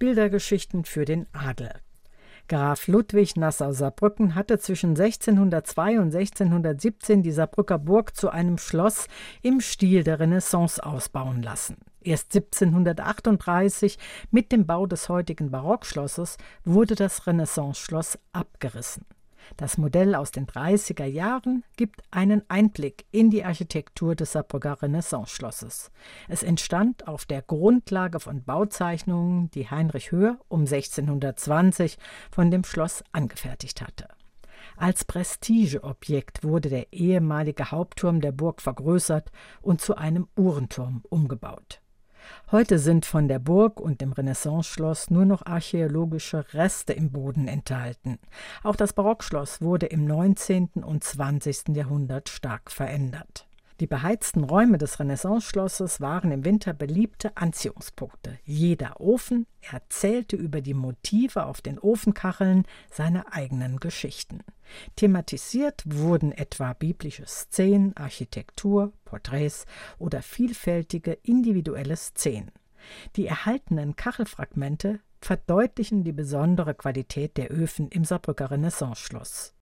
Bildergeschichten für den Adel. Graf Ludwig Nassau-Saarbrücken hatte zwischen 1602 und 1617 die Saarbrücker Burg zu einem Schloss im Stil der Renaissance ausbauen lassen. Erst 1738, mit dem Bau des heutigen Barockschlosses, wurde das Renaissance-Schloss abgerissen. Das Modell aus den 30er Jahren gibt einen Einblick in die Architektur des Saarbrücker Renaissance-Schlosses. Es entstand auf der Grundlage von Bauzeichnungen, die Heinrich Höhr um 1620 von dem Schloss angefertigt hatte. Als Prestigeobjekt wurde der ehemalige Hauptturm der Burg vergrößert und zu einem Uhrenturm umgebaut. Heute sind von der Burg und dem Renaissance-Schloss nur noch archäologische Reste im Boden enthalten. Auch das Barockschloss wurde im 19. und 20. Jahrhundert stark verändert. Die beheizten Räume des Renaissance-Schlosses waren im Winter beliebte Anziehungspunkte. Jeder Ofen erzählte über die Motive auf den Ofenkacheln seine eigenen Geschichten. Thematisiert wurden etwa biblische Szenen, Architektur, Porträts oder vielfältige individuelle Szenen. Die erhaltenen Kachelfragmente verdeutlichen die besondere Qualität der Öfen im Saarbrücker Renaissance-Schloss.